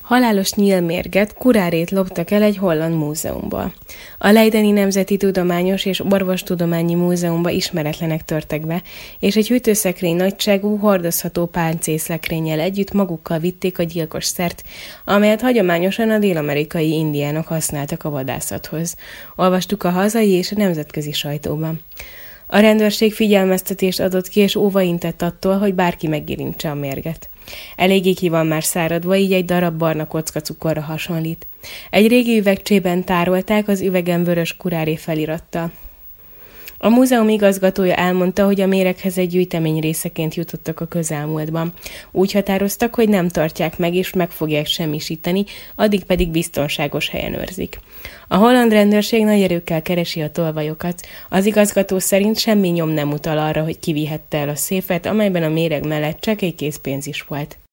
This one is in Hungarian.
Halálos nyílmérget, kurárét loptak el egy holland múzeumból. A Leideni Nemzeti Tudományos és Orvostudományi Múzeumba ismeretlenek törtek be, és egy hűtőszekrény nagyságú, hordozható páncélszekrénnyel együtt magukkal vitték a gyilkos szert, amelyet hagyományosan a dél-amerikai indiánok használtak a vadászathoz. Olvastuk a hazai és a nemzetközi sajtóban. A rendőrség figyelmeztetést adott ki, és óvaintett attól, hogy bárki megérintse a mérget. Eléggé ki van már száradva, így egy darab barna kocka cukorra hasonlít. Egy régi üvegcsében tárolták, az üvegen vörös kuráré felirattal. A múzeum igazgatója elmondta, hogy a méreghez egy gyűjtemény részeként jutottak a közelmúltban. Úgy határoztak, hogy nem tartják meg és meg fogják semmisíteni, addig pedig biztonságos helyen őrzik. A holland rendőrség nagy erőkkel keresi a tolvajokat. Az igazgató szerint semmi nyom nem utal arra, hogy kivihette el a széfet, amelyben a méreg mellett csak egy készpénz is volt.